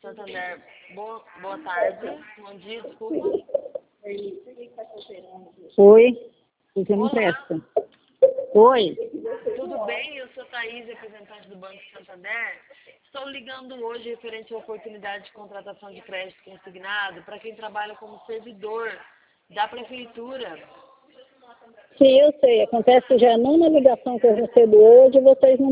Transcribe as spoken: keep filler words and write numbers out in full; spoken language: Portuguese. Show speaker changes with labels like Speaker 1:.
Speaker 1: Santander. Boa, boa tarde. Bom dia, desculpa.
Speaker 2: Oi, você não
Speaker 1: Olá.
Speaker 2: presta. Oi,
Speaker 1: Tudo bem? Eu sou Thaís, representante do Banco Santander. Estou ligando hoje referente à oportunidade de contratação de crédito consignado para quem trabalha como servidor da Prefeitura.
Speaker 2: sim, eu sei. Acontece que já é a nona ligação que eu recebo hoje, vocês não